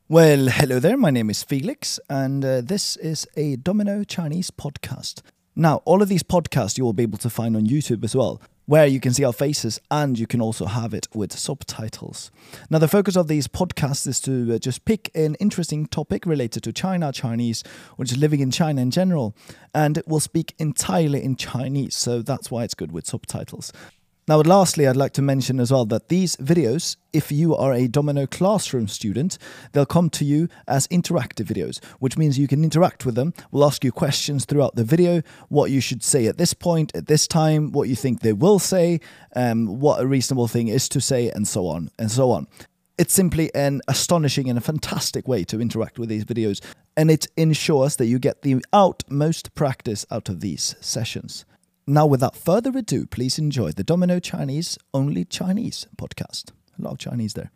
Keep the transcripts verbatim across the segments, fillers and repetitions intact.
Well, hello there. My name is Felix, and uh, this is a Domino Chinese podcast. Now, all of these podcasts you will be able to find on YouTube as well, where you can see our faces and you can also have it with subtitles. Now, the focus of these podcasts is to uh, just pick an interesting topic related to China, Chinese, or just living in China in general, and we'll speak entirely in Chinese, so that's why it's good with subtitles. Now, lastly, I'd like to mention as well that these videos, if you are a Domino Classroom student, they'll come to you as interactive videos, which means you can interact with them. We'll ask you questions throughout the video, what you should say at this point, at this time, what you think they will say, um, what a reasonable thing is to say, and so on, and so on. It's simply an astonishing and a fantastic way to interact with these videos, and it ensures that you get the utmost practice out of these sessions. Now, without further ado, please enjoy the Domino Chinese Only Chinese podcast. A lot of Chinese there.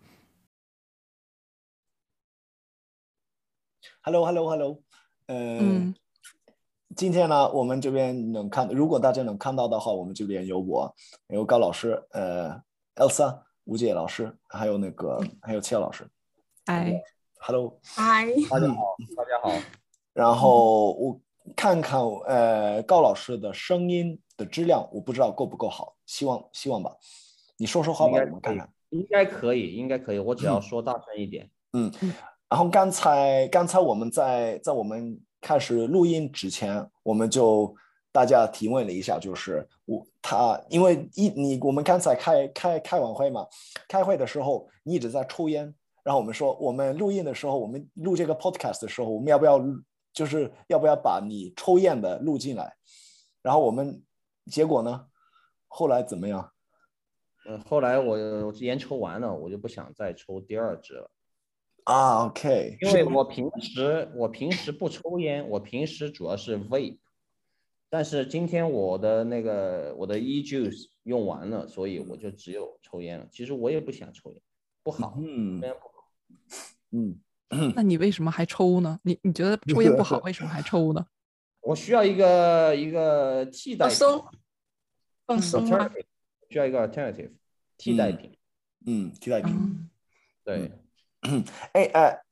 Hello, hello, hello. 呃， 嗯今天呢，我们这边能看，如果大家能看到的话，我们这边有我，有高老师，呃 ，Elsa、吴姐老师，还有那个还有切老师。 哎 Hello， 嗨， 大家好，大家好。 然后我看看呃高老师的声音的质量，我不知道够不够好，希望希望吧。你说说话吧，我们看看。 应该可以，应该可以，我只要说大声一点。 嗯，然后刚才刚才我们在在我们开始录音之前，我们就大家提问了一下，就是我他因为一你我们刚才开开开完会嘛，开会的时候你一直在抽烟，然后我们说我们录音的时候，我们录这个 podcast 的时候，我们要不要就是要不要把你抽烟的录进来？然后我们结果呢？后来怎么样？ 嗯，后来我我烟抽完了，我就不想再抽第二支了。 啊 ，OK， 因为我平时我平时不抽烟，我平时主要是 vape， 但是今天我的那个我的 e-juice 用完了，所以我就只有抽烟了。其实我也不想抽烟，不好， 嗯抽烟不好。 嗯。 那你为什么还抽呢？你你觉得抽烟不好，为什么还抽呢？ 我需要一个一个替代品， 放松，放松啊！ 需要一个 alternative 替代品。 嗯，替代品。 嗯对。 哎哎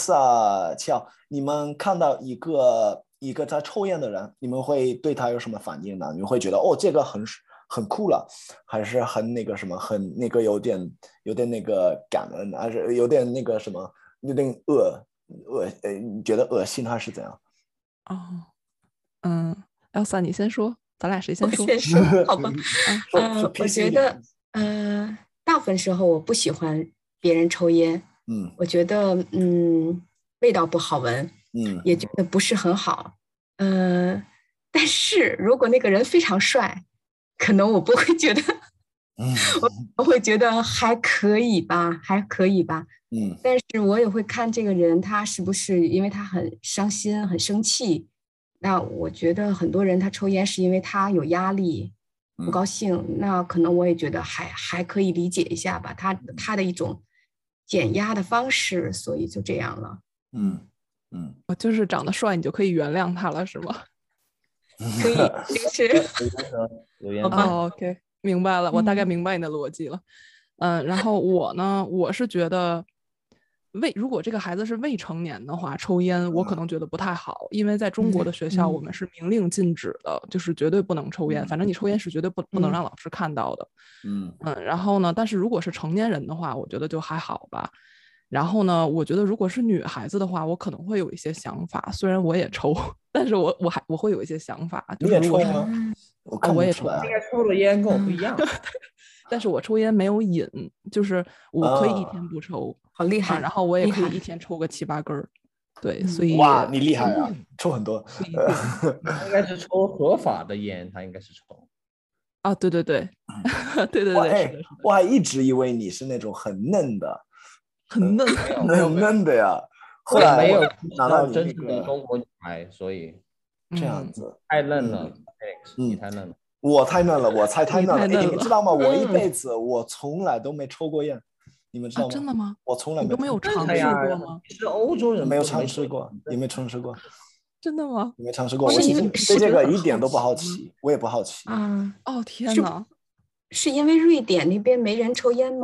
，Elsa 乔，你们看到一个一个在抽烟的人，你们会对他有什么反应呢？你们会觉得哦，这个很很酷了，还是很那个什么，很那个有点有点那个感恩，还是有点那个什么？有点恶恶呃，你觉得恶心还是怎样？ 哦，嗯 ，Elsa 你先说，咱俩谁先说？ 我先说，好吧。 嗯、 呃，我觉得，呃，大部分时候我不喜欢别人抽烟， 嗯， 我觉得，嗯，味道不好闻， 嗯， 也觉得不是很好，呃，但是如果那个人非常帅，可能我不会觉得， 嗯， 我会觉得还可以吧，还可以吧。 嗯， 但是我也会看这个人他是不是因为他很伤心很生气，那我觉得很多人他抽烟是因为他有压力不高兴、嗯、那可能我也觉得还还可以理解一下吧，他他的一种减压的方式，所以就这样了。 嗯嗯， 就是长得帅你就可以原谅他了是吗？ 可以，就是有烟哦 OK 明白了，我大概明白你的逻辑了。嗯、呃，然后我呢，我是觉得未如果这个孩子是未成年的话，抽烟我可能觉得不太好，因为在中国的学校我们是明令禁止的，嗯、就是绝对不能抽烟，反正你抽烟是绝对不不能让老师看到的。 嗯嗯，然后呢，但是如果是成年人的话，我觉得就还好吧。然后呢，我觉得如果是女孩子的话，我可能会有一些想法，虽然我也抽，但是我我还我会有一些想法。 你也抽吗？我看不出来。 应该抽的烟跟我不一样。 但是我抽烟没有瘾，就是我可以一天不抽， 哦、好厉害、 啊。然后我也可以一天抽个七八根儿，对，所以哇，你厉害啊，抽很多。 应该是抽合法的烟，他应该是抽。 啊，对对对，对对对， 哎是的，是的。 我还一直以为你是那种很嫩的， 很嫩， 很嫩的呀。后来没有拿到真正的中国女孩，所以这样子太嫩了。 嗯， 你太嫩了。 我太嫩了，我才太嫩了。 你, 哎，你们知道吗？我一辈子我从来都没抽过烟，你们知道吗？ 啊、真的吗？ 我从来没都没有尝试过吗？ 你是欧洲人， 没有尝试过，也没尝试过。 真的吗？ 没尝试过，我其实对这个一点都不好奇，我也不好奇。 啊！ 哦天哪！ 是因为瑞典那边没人抽烟吗？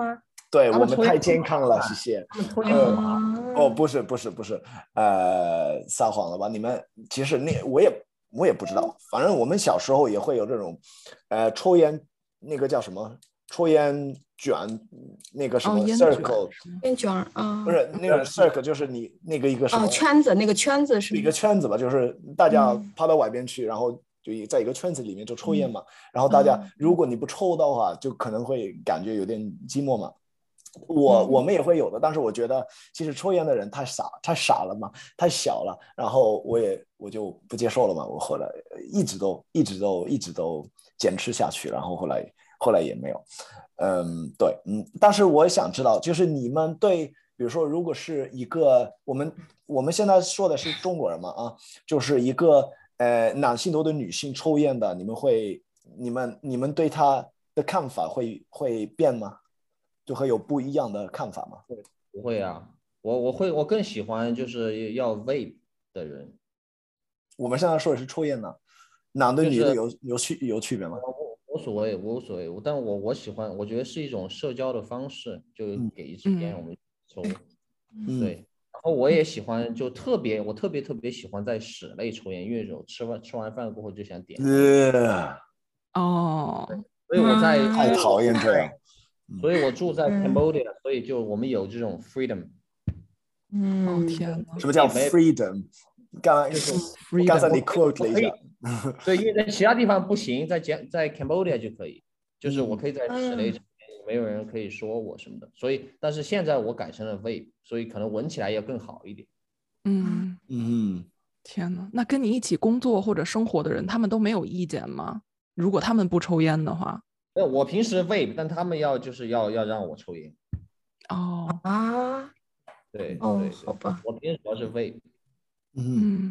对我们太他们抽烟健康了，谢谢。 他们抽烟很麻烦。 哦，不是不是不是，呃，撒谎了吧？你们其实那我也我也不知道，反正我们小时候也会有这种，呃，抽烟那个叫什么？抽烟卷，那个什么哦，烟卷 circle，、 是吗？ 烟卷儿啊， 不是那个 circle，就是你那个一个什么、 哦，圈子那个圈子是一吗个圈子吧，就是大家嗯趴到外边去，然后就在一个圈子里面就抽烟嘛。然后大家嗯如果你不抽的话，就可能会感觉有点寂寞嘛。我嗯我们也会有的，但是我觉得其实抽烟的人太傻太傻了嘛，太小了，然后我也我就不接受了嘛，我后来一直都一直都一直都坚持下去，然后后来后来也没有，嗯，对，嗯，但是我想知道，就是你们对，比如说如果是一个我们我们现在说的是中国人嘛啊，就是一个呃男性或者女性抽烟的，你们会你们你们对他的看法会会变吗？就会有不一样的看法吗？ 不会啊，我我会我更喜欢就是要 vape 的人。 我们现在说的是抽烟呢，男的就是女的有有区有区别吗？ 我无所谓，无所谓，但我我喜欢，我觉得是一种社交的方式，就嗯给一支烟嗯我们抽， 嗯对。然后我也喜欢，就特别我特别特别喜欢在室内抽烟，因为有吃完吃完饭过后就想点烟， 呃， 哦， 所以我在嗯太讨厌这样。 所以我住在嗯 Cambodia，所以就我们有这种 freedom。 哦嗯， 天哪什么叫 freedom？刚就是刚才 ，freedom， 你 quote 了一下， 对，因为在其他地方不行，在柬在 Cambodia 就可以，就是我嗯可以在室内抽烟，没有人可以说我什么的。所以，但是现在我改成了 vape，所以可能闻起来要更好一点。 嗯， 嗯， 天哪，那跟你一起工作或者生活的人，他们都没有意见吗？如果他们不抽烟的话， 那我平时 vape，但他们要就是要要让我抽烟。 哦， 啊， 对哦对， 好吧， 我平时主要是 vape。 嗯嗯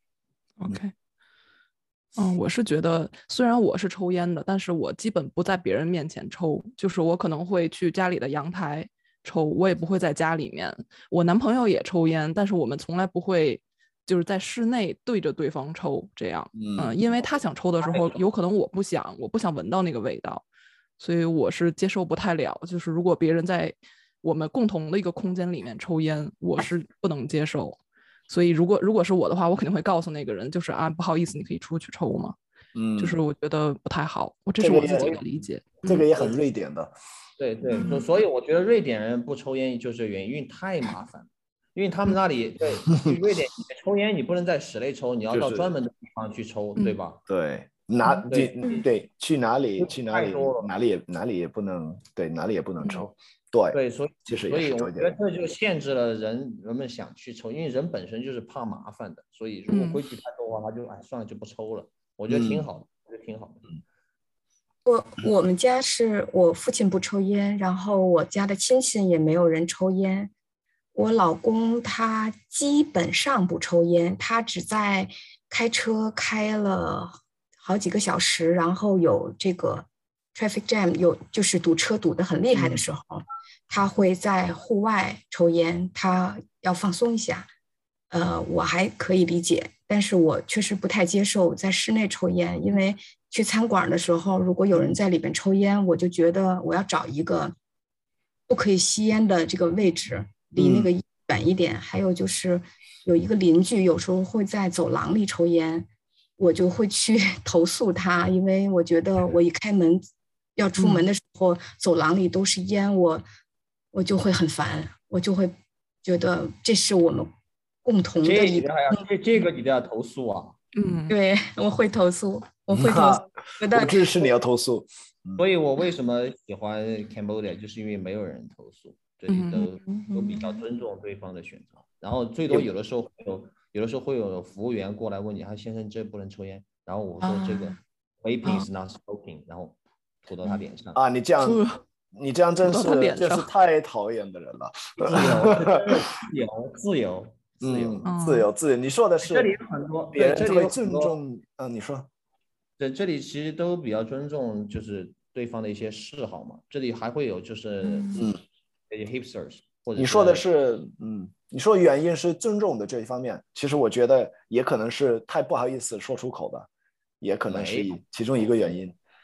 ，OK，嗯，我是觉得，虽然我是抽烟的，但是我基本不在别人面前抽，就是我可能会去家里的阳台抽，我也不会在家里面。我男朋友也抽烟，但是我们从来不会就是在室内对着对方抽这样， 嗯嗯，因为他想抽的时候，有可能我不想，我不想闻到那个味道，所以我是接受不太了。就是如果别人在我们共同的一个空间里面抽烟，我是不能接受。所以如果如果是我的话，我肯定会告诉那个人，就是啊，不好意思，你可以出去抽吗？ 嗯， 就是我觉得不太好，我这这个也是我自己的理解。 这个也很瑞典的。 对对，所所以我觉得瑞典人不抽烟就是原因，因为太麻烦，因为他们那里对，去瑞典抽烟你不能在室内抽，你要到就是专门的地方去抽，对吧？ 对，哪嗯对对对，去哪里去哪里太多了哪里也哪里也不能对哪里也不能抽。对对，所以其实所以也是这一我觉得点。 这就限制了人人们想去抽，因为人本身就是怕麻烦的，所以如果嗯规矩太多的话，他就哎算了就不抽了。我觉得挺好的，我觉得挺好的。 我我们家是我父亲不抽烟，然后我家的亲戚也没有人抽烟。我老公他基本上不抽烟，他只在开车开了好几个小时，然后有这个 traffic jam，有就是堵车堵得很厉害的时候，他会在户外抽烟，他要放松一下。呃，我还可以理解，但是我确实不太接受在室内抽烟，因为去餐馆的时候，如果有人在里边抽烟，我就觉得我要找一个不可以吸烟的这个位置，离那个远一点。还有就是有一个邻居有时候会在走廊里抽烟，我就会去投诉他，因为我觉得我一开门要出门的时候，走廊里都是烟，我我就会很烦，我就会觉得这是我们共同的一个， 这个还要这这个你都要投诉啊！ 嗯， 对，我会投诉，我会投诉，觉得我支持你要投诉。 所以我为什么喜欢 Cambodia，就是因为没有人投诉，这里都都比较尊重对方的选择。然后最多有的时候会有有的时候会有服务员过来问你，啊先生这不能抽烟，然后我说这个 vaping is not smoking，然后吐到他脸上。 啊，你这样呵你这样真吐到他是脸上真是太讨厌的人了。 自由自由自由嗯，自由自由。你说的是这里有很多别人对这里会有很多尊重。嗯，你说。 对，这里其实都比较尊重，就是对方的一些嗜好嘛。这里还会有就是嗯那些 hipsters，或者你说的是，嗯，你说原因是尊重的这一方面，其实我觉得也可能是太不好意思说出口的，也可能是一其中一个原因。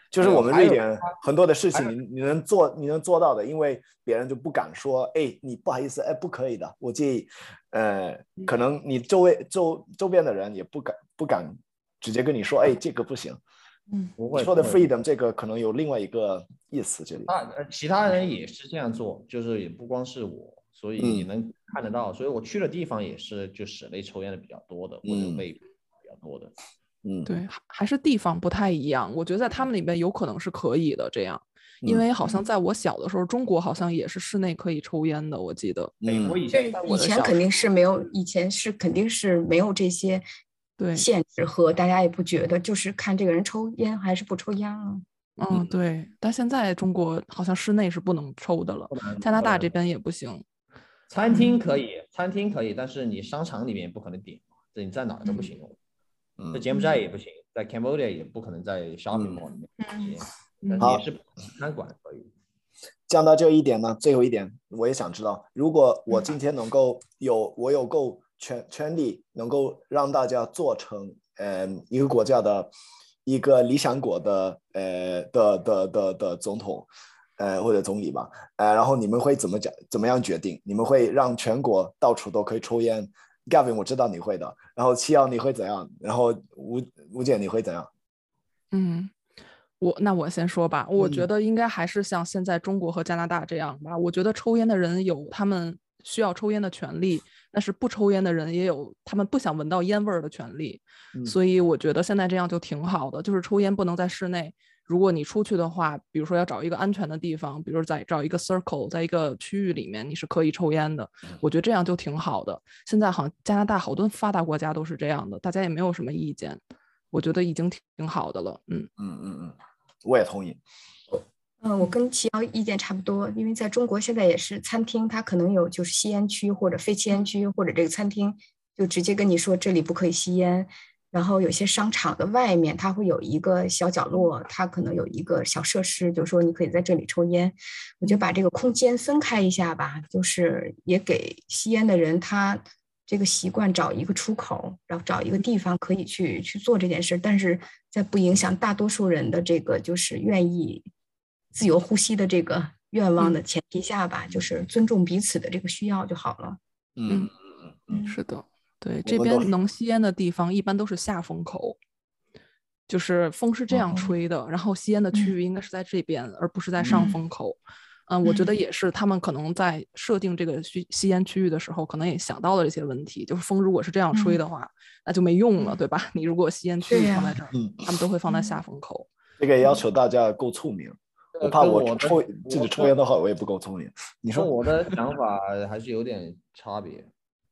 就是我们瑞典很多的事情你，你能做，你能做到的，因为别人就不敢说，哎，你不好意思，哎，不可以的，我介意，呃，可能你周围周周边的人也不敢不敢直接跟你说，哎，这个不行。 嗯， 不会说的 freedom 这个可能有另外一个意思，这里。 啊，其他人也是这样做，就是也不光是我，所以你能看得到。 嗯、 所以我去的地方也是就室内抽烟的比较多的，或者胃比较多的。 嗯， 对，还是地方不太一样。我觉得在他们里面有可能是可以的，这样，因为好像在我小的时候，中国好像也是室内可以抽烟的，我记得。 嗯，我以前以前肯定是没有，以前是肯定是没有这些限制和大家也不觉得，就是看这个人抽烟还是不抽烟啊。 嗯，对。但现在中国好像室内是不能抽的了，加拿大这边也不行。 餐厅可以，餐厅可以，但是你商场里面不可能点，这你在哪儿都不行。 嗯， 在柬埔寨也不行，在 Cambodia 也不可能在 shopping mall 里面接， 嗯， 但也是餐馆可以。 讲到这一点呢，最后一点，我也想知道，如果我今天能够有，我有够权权利，能够让大家做成，呃，一个国家的一个理想国的，呃的的的的总统，呃或者总理吧，呃，然后你们会怎么讲，怎么样决定？你们会让全国到处都可以抽烟？ Gavin 我知道你会的，然后七幺你会怎样？然后吴吴姐你会怎样？ 嗯，我那我先说吧，我觉得应该还是像现在中国和加拿大这样吧。我觉得抽烟的人有他们需要抽烟的权利，但是不抽烟的人也有他们不想闻到烟味儿的权利。 嗯， 所以我觉得现在这样就挺好的，就是抽烟不能在室内。如果你出去的话，比如说要找一个安全的地方，比如在找一个 circle， 在一个区域里面，你是可以抽烟的。我觉得这样就挺好的。现在好像加拿大好多发达国家都是这样的，大家也没有什么意见，我觉得已经挺好的了。嗯嗯嗯嗯，我也同意。 嗯，我跟齐瑶意见差不多，因为在中国现在也是餐厅，它可能有就是吸烟区或者非吸烟区，或者这个餐厅就直接跟你说这里不可以吸烟。然后有些商场的外面，它会有一个小角落，它可能有一个小设施，就是说你可以在这里抽烟。我觉得把这个空间分开一下吧，就是也给吸烟的人他这个习惯找一个出口，然后找一个地方可以去去做这件事，但是在不影响大多数人的这个就是愿意自由呼吸的这个愿望的前提下吧，就是尊重彼此的这个需要就好了。 嗯嗯嗯，是的。对，这边能吸烟的地方一般都是下风口，就是风是这样吹的，然后吸烟的区域应该是在这边，而不是在上风口。嗯，我觉得也是，他们可能在设定这个吸吸烟区域的时候，可能也想到了这些问题。就是风如果是这样吹的话，那就没用了，对吧？你如果吸烟区域放在这儿，他们都会放在下风口。 这个也要求大家够聪明。我怕我抽自己抽烟的话，我也不够聪明。你说我的想法还是有点差别。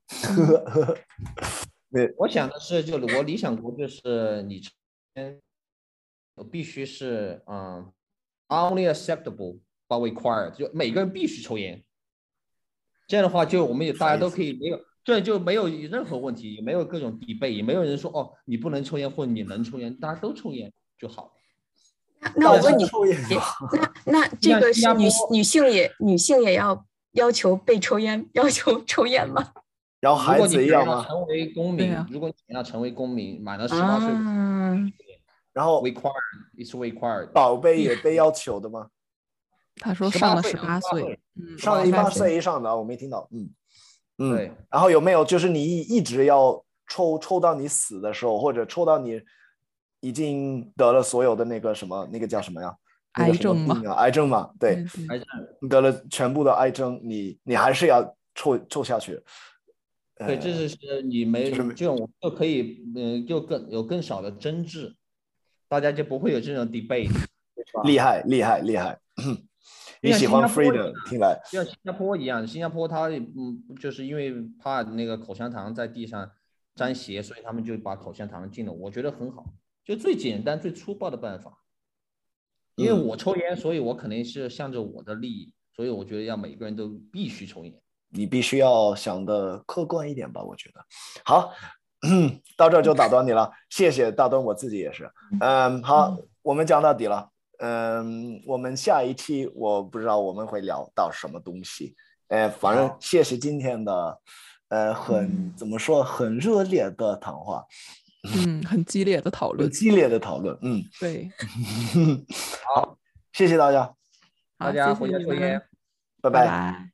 我想的是，就我理想国就是你抽烟必须是嗯 only acceptable but required， 就每个人必须抽烟。这样的话，就我们也大家都可以没有，对，就没有任何问题，也没有各种debate，也没有人说哦你不能抽烟或者你能抽烟，大家都抽烟就好。 那那我问你，那那这个是女女性也女性也要要求被抽烟，要求抽烟吗？ 然后孩子一样吗？ 成为公民， 啊、 如果你要成为公民，满了十八岁， 嗯， 然后 required is required， 宝贝也被要求的吗？ 他说上了十八岁， 嗯，上了十八岁以上的，我没听到。嗯嗯， 对。 然后有没有就是你一直要抽抽到你死的时候，或者抽到你已经得了所有的那个什么，那个叫什么呀？ 癌症嘛， 啊，癌症嘛，对， 癌症， 你得了全部的癌症，你你还是要抽抽下去。 对，这是你没这种就可以，嗯，就更有更少的争执，大家就不会有这种 debate。 厉害，厉害，厉害！你喜欢 freedom， 听来就像新加坡一样，新加坡它嗯，就是因为怕那个口香糖在地上沾血，所以他们就把口香糖禁了。我觉得很好，就最简单、最粗暴的办法。因为我抽烟，所以我肯定是向着我的利益，所以我觉得要每个人都必须抽烟。 你必须要想的客观一点吧，我觉得。好，到这儿就打断你了，谢谢大东，我自己也是。嗯，好，我们讲到底了。嗯，我们下一期我不知道我们会聊到什么东西。呃，反正谢谢今天的，呃，很怎么说，很热烈的谈话。 嗯，很激烈的讨论， 激烈的讨论。嗯， 对， 好，谢谢大家， 好， 大家谢谢你们回家抽烟， 拜拜拜。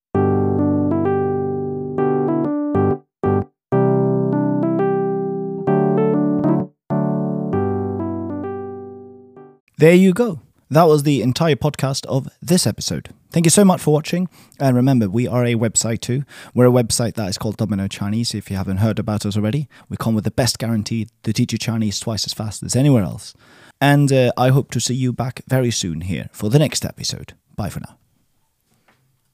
There you go. That was the entire podcast of this episode. Thank you so much for watching. And remember, we are a website too. We're a website that is called Domino Chinese. If you haven't heard about us already, we come with the best guarantee to teach you Chinese twice as fast as anywhere else. And uh, I hope to see you back very soon here for the next episode. Bye for now.